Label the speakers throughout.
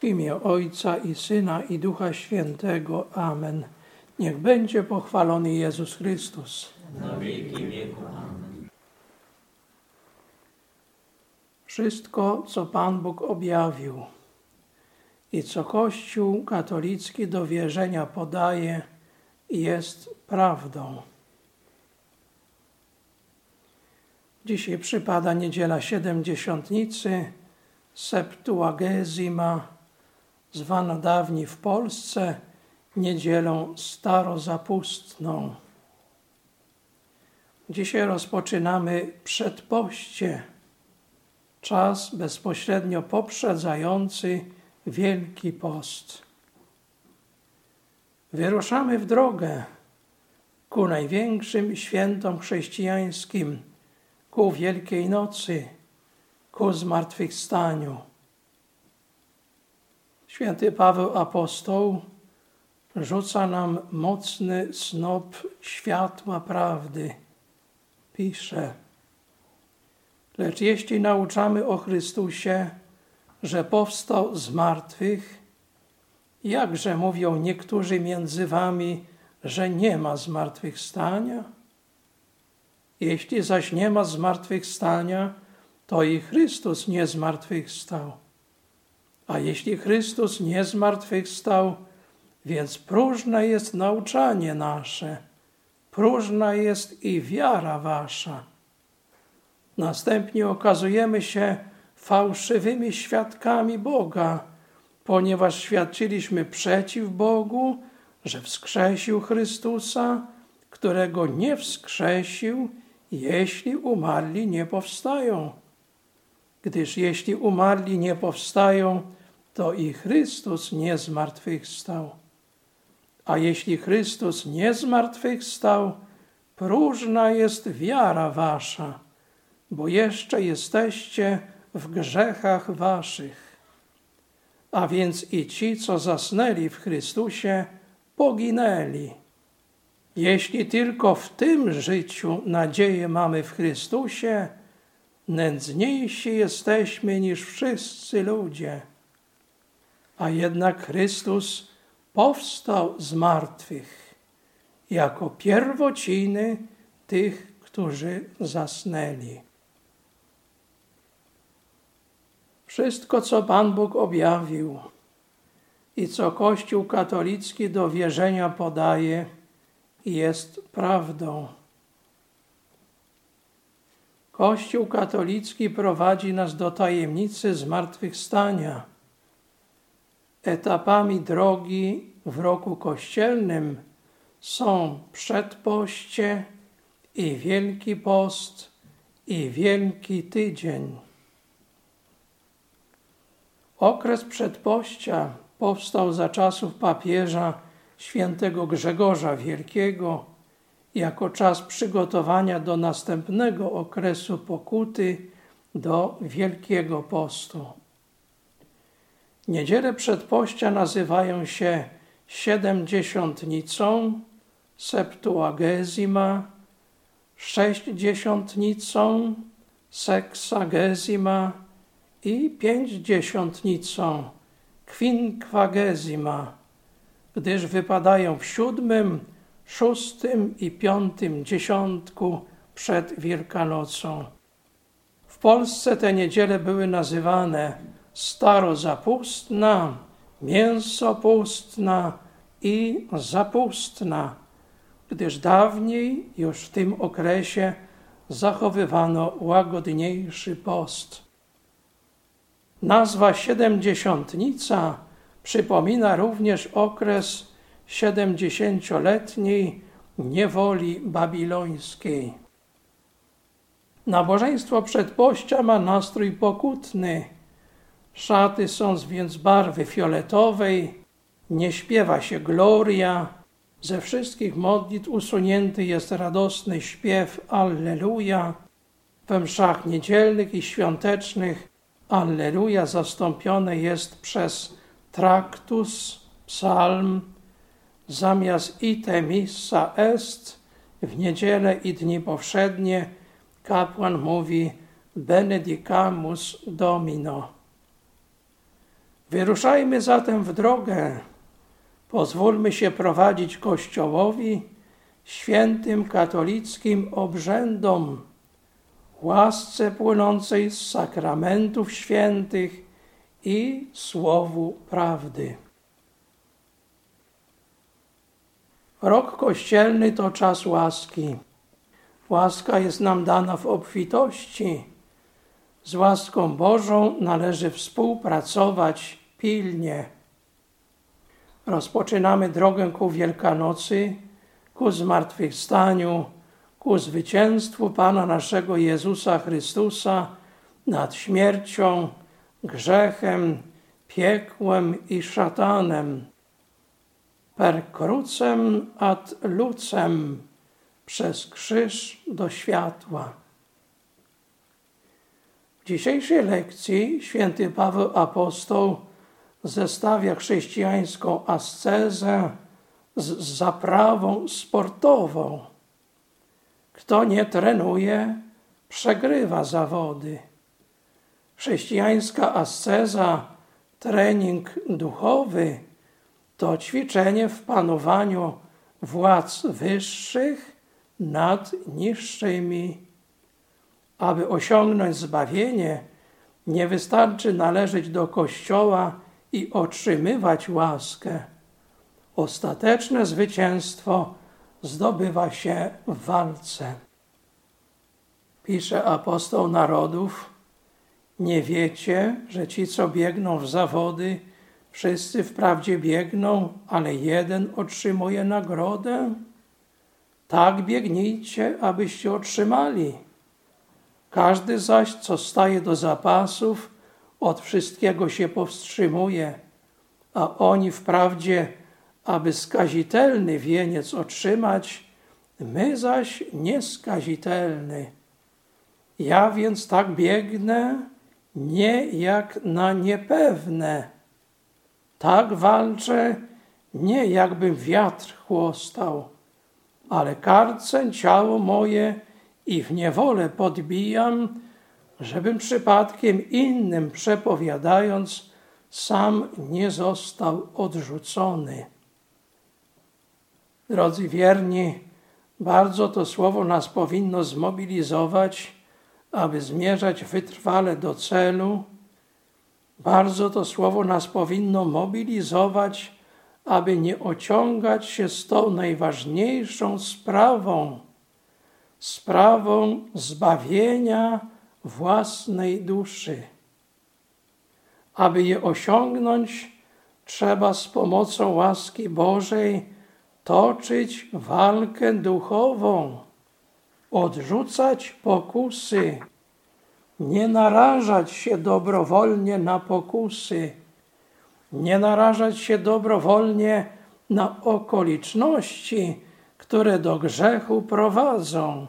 Speaker 1: W imię Ojca i Syna i Ducha Świętego. Amen. Niech będzie pochwalony Jezus Chrystus.
Speaker 2: Na wieki wieku. Amen.
Speaker 1: Wszystko, co Pan Bóg objawił i co Kościół katolicki do wierzenia podaje, jest prawdą. Dzisiaj przypada niedziela Siedemdziesiątnicy, Septuagesima, zwana dawniej w Polsce niedzielą starozapustną. Dzisiaj rozpoczynamy przedpoście, czas bezpośrednio poprzedzający Wielki Post. Wyruszamy w drogę ku największym świętom chrześcijańskim, ku Wielkiej Nocy, ku zmartwychwstaniu. Święty Paweł Apostoł rzuca nam mocny snop światła prawdy. Pisze: lecz jeśli nauczamy o Chrystusie, że powstał z martwych, jakże mówią niektórzy między wami, że nie ma zmartwychwstania? Jeśli zaś nie ma zmartwychwstania, to i Chrystus nie zmartwychwstał. A jeśli Chrystus nie zmartwychwstał, więc próżne jest nauczanie nasze, próżna jest i wiara wasza. Następnie okazujemy się fałszywymi świadkami Boga, ponieważ świadczyliśmy przeciw Bogu, że wskrzesił Chrystusa, którego nie wskrzesił, jeśli umarli nie powstają. Gdyż jeśli umarli nie powstają, to i Chrystus nie zmartwychwstał. A jeśli Chrystus nie zmartwychwstał, próżna jest wiara wasza, bo jeszcze jesteście w grzechach waszych. A więc i ci, co zasnęli w Chrystusie, poginęli. Jeśli tylko w tym życiu nadzieję mamy w Chrystusie, nędzniejsi jesteśmy niż wszyscy ludzie. A jednak Chrystus powstał z martwych jako pierwociny tych, którzy zasnęli. Wszystko, co Pan Bóg objawił i co Kościół katolicki do wierzenia podaje, jest prawdą. Kościół katolicki prowadzi nas do tajemnicy zmartwychwstania. Etapami drogi w roku kościelnym są przedpoście i Wielki Post i Wielki Tydzień. Okres przedpościa powstał za czasów papieża świętego Grzegorza Wielkiego jako czas przygotowania do następnego okresu pokuty, do Wielkiego Postu. Niedziele przedpościa nazywają się Siedemdziesiątnicą, Septuagesima, Sześćdziesiątnicą, Seksagesima i Pięćdziesiątnicą, Quinquagesima, gdyż wypadają w 7., 6. i 5. dziesiątku przed Wielkanocą. W Polsce te niedziele były nazywane starozapustna, mięsopustna i zapustna, gdyż dawniej już w tym okresie zachowywano łagodniejszy post. Nazwa Siedemdziesiątnica przypomina również okres 70-letniej niewoli babilońskiej. Nabożeństwo przedpościa ma nastrój pokutny. Szaty są więc barwy fioletowej, nie śpiewa się Gloria. Ze wszystkich modlitw usunięty jest radosny śpiew Alleluja. We mszach niedzielnych i świątecznych Alleluja zastąpione jest przez traktus, psalm. Zamiast ite missa est w niedzielę i dni powszednie kapłan mówi Benedicamus Domino. Wyruszajmy zatem w drogę. Pozwólmy się prowadzić Kościołowi, świętym katolickim obrzędom, łasce płynącej z sakramentów świętych i słowu prawdy. Rok kościelny to czas łaski. Łaska jest nam dana w obfitości. Z łaską Bożą należy współpracować pilnie. Rozpoczynamy drogę ku Wielkanocy, ku zmartwychwstaniu, ku zwycięstwu Pana naszego Jezusa Chrystusa nad śmiercią, grzechem, piekłem i szatanem. Per crucem ad lucem, przez krzyż do światła. W dzisiejszej lekcji święty Paweł Apostoł zestawia chrześcijańską ascezę z zaprawą sportową. Kto nie trenuje, przegrywa zawody. Chrześcijańska asceza, trening duchowy, to ćwiczenie w panowaniu władz wyższych nad niższymi. Aby osiągnąć zbawienie, nie wystarczy należeć do Kościoła i otrzymywać łaskę. Ostateczne zwycięstwo zdobywa się w walce. Pisze apostoł narodów: nie wiecie, że ci, co biegną w zawody, wszyscy wprawdzie biegną, ale jeden otrzymuje nagrodę? Tak biegnijcie, abyście otrzymali. Każdy zaś, co staje do zapasów, od wszystkiego się powstrzymuje, a oni wprawdzie, aby skazitelny wieniec otrzymać, my zaś nieskazitelny. Ja więc tak biegnę, nie jak na niepewne. Tak walczę, nie jakbym wiatr chłostał, ale karcę ciało moje i w niewolę podbijam, żebym przypadkiem innym przepowiadając, sam nie został odrzucony. Drodzy wierni, bardzo to słowo nas powinno zmobilizować, aby zmierzać wytrwale do celu. Bardzo to słowo nas powinno mobilizować, aby nie ociągać się z tą najważniejszą sprawą zbawienia własnej duszy. Aby je osiągnąć, trzeba z pomocą łaski Bożej toczyć walkę duchową, odrzucać pokusy, nie narażać się dobrowolnie na pokusy, nie narażać się dobrowolnie na okoliczności, które do grzechu prowadzą,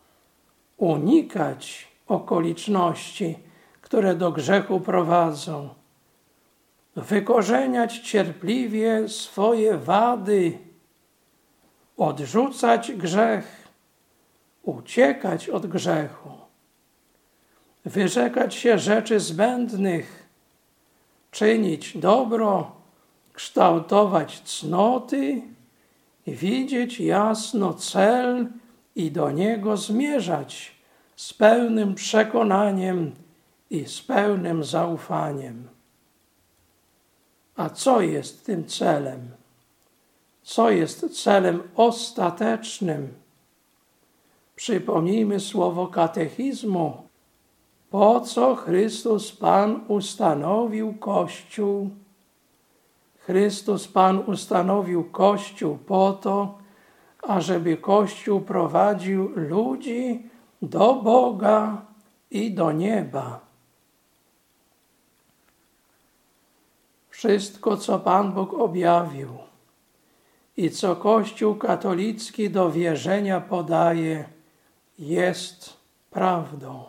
Speaker 1: unikać okoliczności, które do grzechu prowadzą, wykorzeniać cierpliwie swoje wady, odrzucać grzech, uciekać od grzechu, wyrzekać się rzeczy zbędnych, czynić dobro, kształtować cnoty, widzieć jasno cel i do niego zmierzać z pełnym przekonaniem i z pełnym zaufaniem. A co jest tym celem? Co jest celem ostatecznym? Przypomnijmy słowo katechizmu. Po co Chrystus Pan ustanowił Kościół? Chrystus Pan ustanowił Kościół po to, ażeby Kościół prowadził ludzi do Boga i do nieba. Wszystko, co Pan Bóg objawił i co Kościół katolicki do wierzenia podaje, jest prawdą.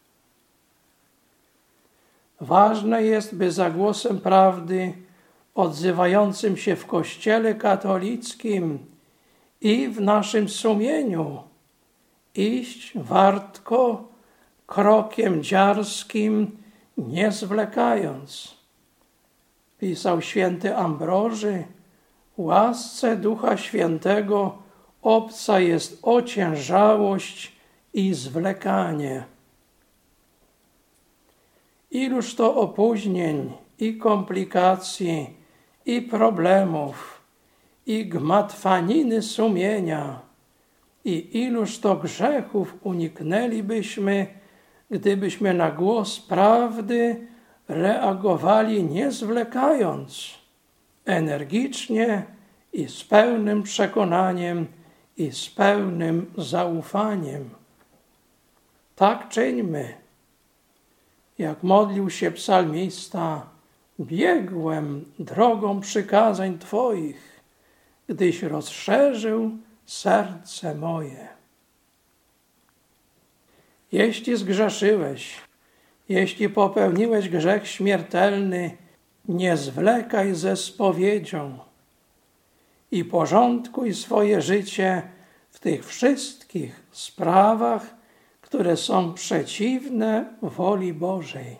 Speaker 1: Ważne jest, by za głosem prawdy odzywającym się w Kościele katolickim i w naszym sumieniu iść wartko, krokiem dziarskim, nie zwlekając. Pisał święty Ambroży: łasce Ducha Świętego obca jest ociężałość i zwlekanie. Iluż to opóźnień i komplikacji i problemów i gmatwaniny sumienia i iluż to grzechów uniknęlibyśmy, gdybyśmy na głos prawdy reagowali nie zwlekając, energicznie i z pełnym przekonaniem i z pełnym zaufaniem. Tak czyńmy. Jak modlił się psalmista: biegłem drogą przykazań Twoich, gdyś rozszerzył serce moje. Jeśli zgrzeszyłeś, jeśli popełniłeś grzech śmiertelny, nie zwlekaj ze spowiedzią i porządkuj swoje życie w tych wszystkich sprawach, które są przeciwne woli Bożej.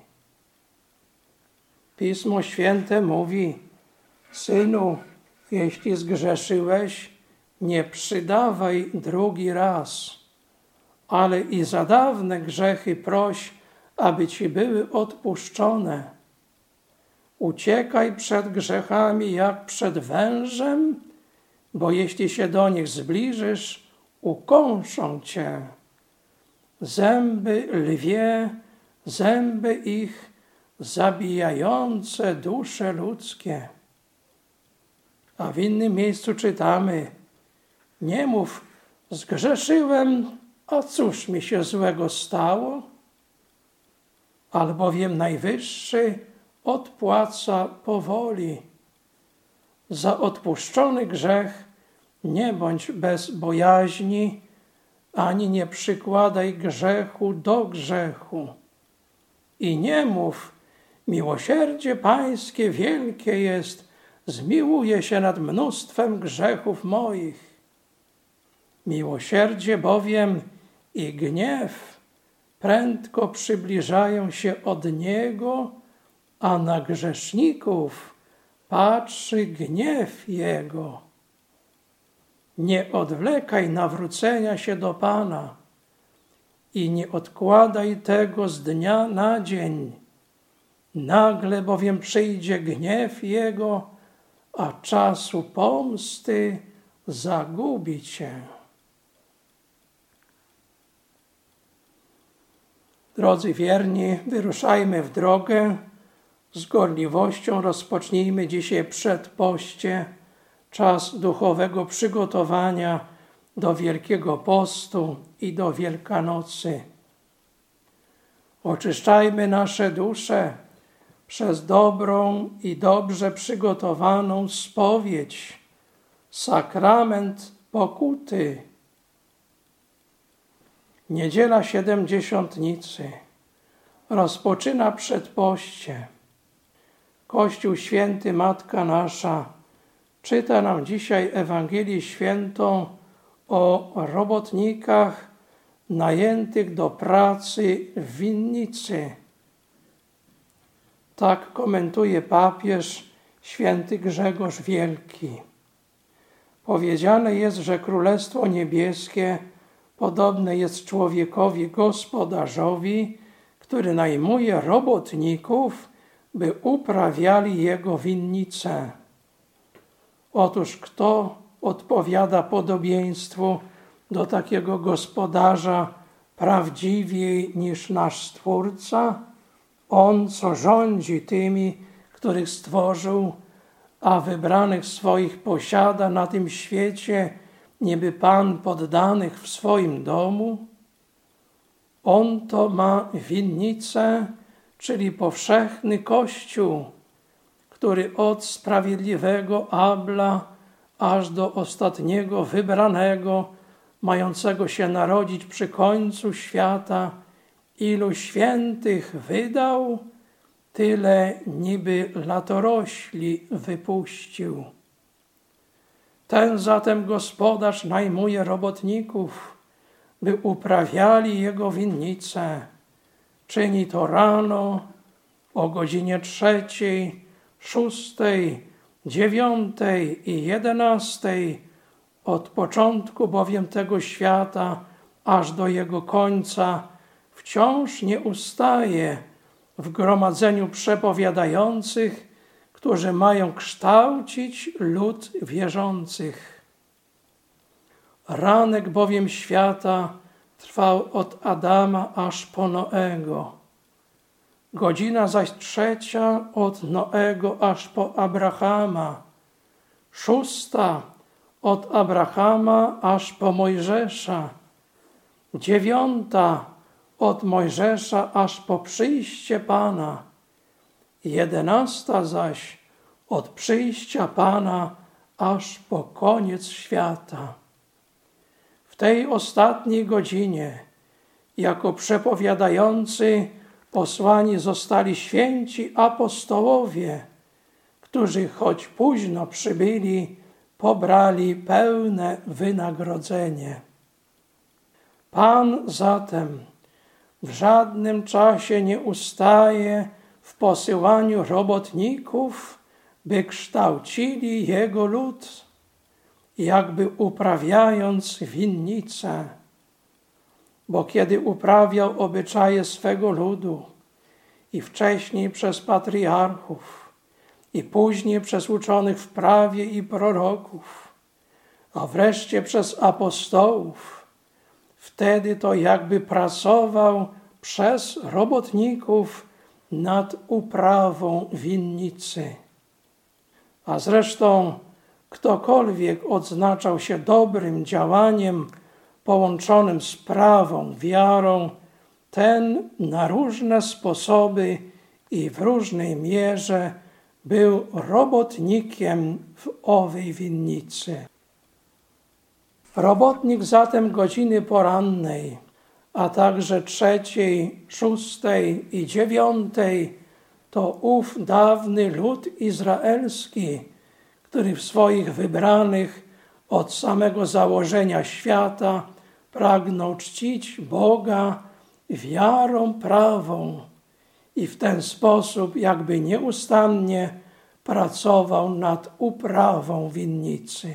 Speaker 1: Pismo Święte mówi: synu, jeśli zgrzeszyłeś, nie przydawaj drugi raz, ale i za dawne grzechy proś, aby ci były odpuszczone. Uciekaj przed grzechami jak przed wężem, bo jeśli się do nich zbliżysz, ukąszą cię. Zęby lwie, zęby ich zabijające dusze ludzkie. A w innym miejscu czytamy: nie mów, zgrzeszyłem, a cóż mi się złego stało? Albowiem Najwyższy odpłaca powoli. Za odpuszczony grzech nie bądź bez bojaźni, ani nie przykładaj grzechu do grzechu. I nie mów, miłosierdzie Pańskie wielkie jest, zmiłuje się nad mnóstwem grzechów moich. Miłosierdzie bowiem i gniew prędko przybliżają się od Niego, a na grzeszników patrzy gniew Jego. Nie odwlekaj nawrócenia się do Pana i nie odkładaj tego z dnia na dzień. Nagle bowiem przyjdzie gniew Jego, a czasu pomsty zagubi cię. Drodzy wierni, wyruszajmy w drogę. Z gorliwością rozpocznijmy dzisiaj przedpoście, czas duchowego przygotowania do Wielkiego Postu i do Wielkanocy. Oczyszczajmy nasze dusze przez dobrą i dobrze przygotowaną spowiedź, sakrament pokuty. Niedziela Siedemdziesiątnicy rozpoczyna przedpoście. Kościół Święty Matka Nasza czyta nam dzisiaj Ewangelię Świętą o robotnikach najętych do pracy w winnicy. Tak komentuje papież święty Grzegorz Wielki. Powiedziane jest, że Królestwo Niebieskie podobne jest człowiekowi gospodarzowi, który najmuje robotników, by uprawiali jego winnicę. Otóż kto odpowiada podobieństwu do takiego gospodarza prawdziwiej niż nasz Stwórca? On, co rządzi tymi, których stworzył, a wybranych swoich posiada na tym świecie, niby Pan poddanych w swoim domu. On to ma winnicę, czyli powszechny Kościół, który od sprawiedliwego Abla aż do ostatniego wybranego, mającego się narodzić przy końcu świata, ilu świętych wydał, tyle niby latorośli wypuścił. Ten zatem gospodarz najmuje robotników, by uprawiali jego winnicę. Czyni to rano, o godzinie 3, 6., 9. i 11, od początku bowiem tego świata aż do jego końca, wciąż nie ustaje w gromadzeniu przepowiadających, którzy mają kształcić lud wierzących. Ranek bowiem świata trwał od Adama aż po Noego. Godzina zaś 3. od Noego aż po Abrahama. 6. od Abrahama aż po Mojżesza. 9. od Mojżesza aż po przyjście Pana. 11. zaś od przyjścia Pana aż po koniec świata. W tej ostatniej godzinie jako przepowiadający posłani zostali święci apostołowie, którzy choć późno przybyli, pobrali pełne wynagrodzenie. Pan zatem w żadnym czasie nie ustaje w posyłaniu robotników, by kształcili Jego lud, jakby uprawiając winnicę. Bo kiedy uprawiał obyczaje swego ludu i wcześniej przez patriarchów i później przez uczonych w prawie i proroków, a wreszcie przez apostołów, wtedy to jakby pracował przez robotników nad uprawą winnicy. A zresztą ktokolwiek odznaczał się dobrym działaniem połączonym z prawą, wiarą, ten na różne sposoby i w różnej mierze był robotnikiem w owej winnicy. Robotnik zatem godziny porannej, a także 3., 6. i 9 to ów dawny lud izraelski, który w swoich wybranych od samego założenia świata pragnął czcić Boga wiarą prawą i w ten sposób jakby nieustannie pracował nad uprawą winnicy.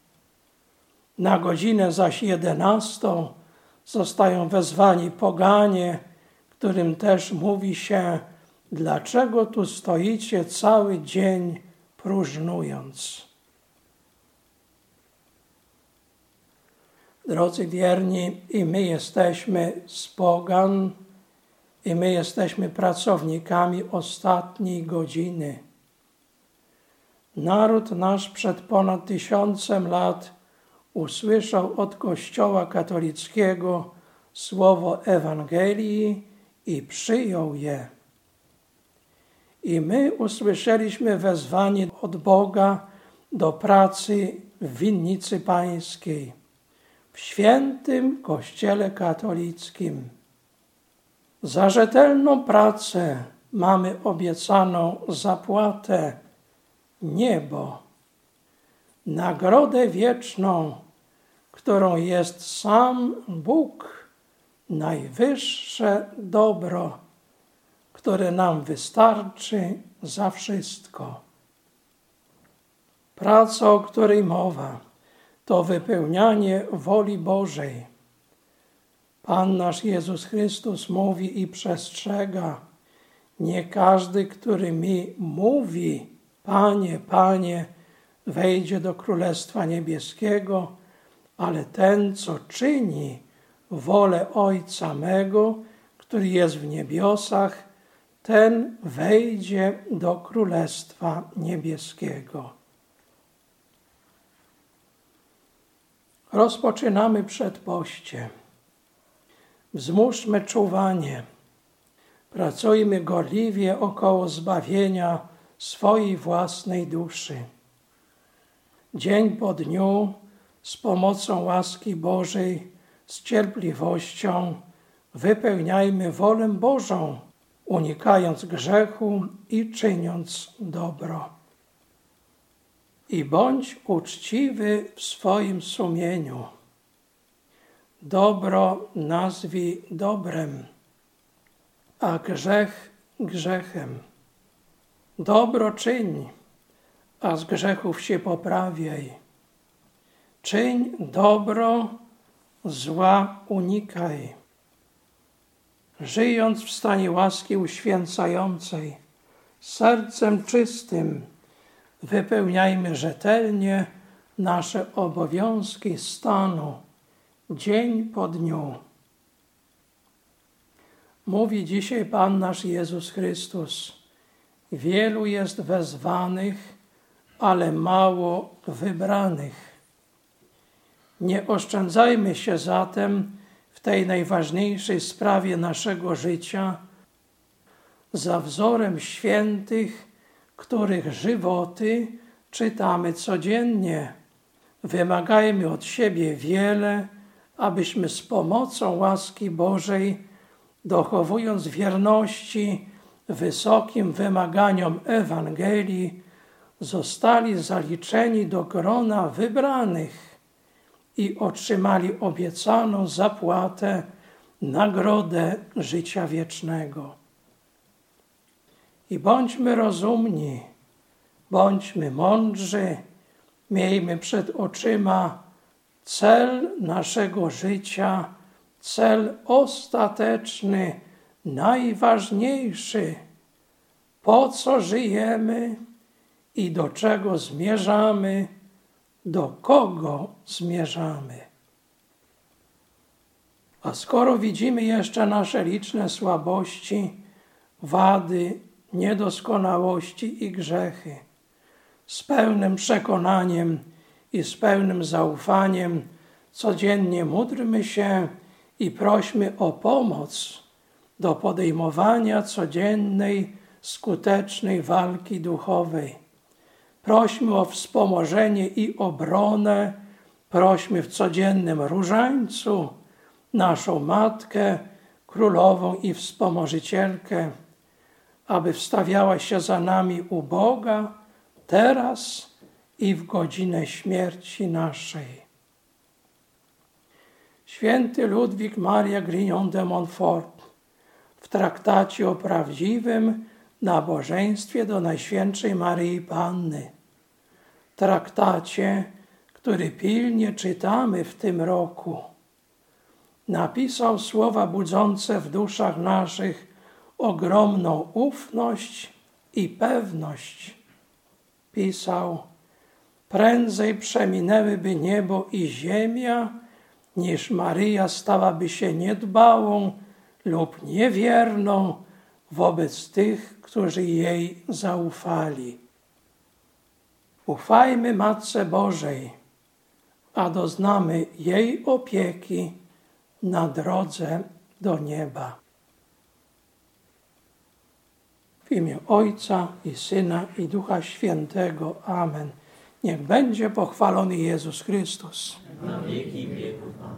Speaker 1: Na godzinę zaś 11 zostają wezwani poganie, którym też mówi się: dlaczego tu stoicie cały dzień próżnując? Drodzy wierni, i my jesteśmy z pogan, i my jesteśmy pracownikami ostatniej godziny. Naród nasz przed ponad 1000 lat usłyszał od Kościoła katolickiego słowo Ewangelii i przyjął je. I my usłyszeliśmy wezwanie od Boga do pracy w winnicy pańskiej, w świętym Kościele katolickim. Za rzetelną pracę mamy obiecaną zapłatę, niebo, nagrodę wieczną, którą jest sam Bóg, najwyższe dobro, które nam wystarczy za wszystko. Praca, o której mowa, to wypełnianie woli Bożej. Pan nasz Jezus Chrystus mówi i przestrzega: nie każdy, który mi mówi, Panie, Panie, wejdzie do Królestwa Niebieskiego, ale ten, co czyni wolę Ojca mego, który jest w niebiosach, ten wejdzie do Królestwa Niebieskiego. Rozpoczynamy przedpoście. Wzmóżmy czuwanie. Pracujmy gorliwie około zbawienia swojej własnej duszy. Dzień po dniu, z pomocą łaski Bożej, z cierpliwością wypełniajmy wolę Bożą, unikając grzechu i czyniąc dobro. I bądź uczciwy w swoim sumieniu. Dobro nazwij dobrem, a grzech grzechem. Dobro czyń, a z grzechów się poprawiaj. Czyń dobro, zła unikaj. Żyjąc w stanie łaski uświęcającej, sercem czystym, wypełniajmy rzetelnie nasze obowiązki stanu, dzień po dniu. Mówi dzisiaj Pan nasz Jezus Chrystus: wielu jest wezwanych, ale mało wybranych. Nie oszczędzajmy się zatem w tej najważniejszej sprawie naszego życia za wzorem świętych, których żywoty czytamy codziennie. Wymagajmy od siebie wiele, abyśmy z pomocą łaski Bożej, dochowując wierności wysokim wymaganiom Ewangelii, zostali zaliczeni do grona wybranych i otrzymali obiecaną zapłatę, nagrodę życia wiecznego. I bądźmy rozumni, bądźmy mądrzy, miejmy przed oczyma cel naszego życia, cel ostateczny, najważniejszy, po co żyjemy i do czego zmierzamy, do kogo zmierzamy. A skoro widzimy jeszcze nasze liczne słabości, wady, niedoskonałości i grzechy, z pełnym przekonaniem i z pełnym zaufaniem codziennie módlmy się i prośmy o pomoc do podejmowania codziennej, skutecznej walki duchowej. Prośmy o wspomożenie i obronę, prośmy w codziennym różańcu naszą Matkę, Królową i Wspomożycielkę, aby wstawiała się za nami u Boga teraz i w godzinę śmierci naszej. Święty Ludwik Maria Grignon de Montfort w traktacie o prawdziwym nabożeństwie do Najświętszej Maryi Panny, traktacie, który pilnie czytamy w tym roku, napisał słowa budzące w duszach naszych ogromną ufność i pewność. Pisał: prędzej przeminęłyby niebo i ziemia, niż Maryja stałaby się niedbałą lub niewierną wobec tych, którzy jej zaufali. Ufajmy Matce Bożej, a doznamy jej opieki na drodze do nieba. W imię Ojca i Syna i Ducha Świętego. Amen. Niech będzie pochwalony Jezus Chrystus.
Speaker 2: Na wieki wieków. Amen.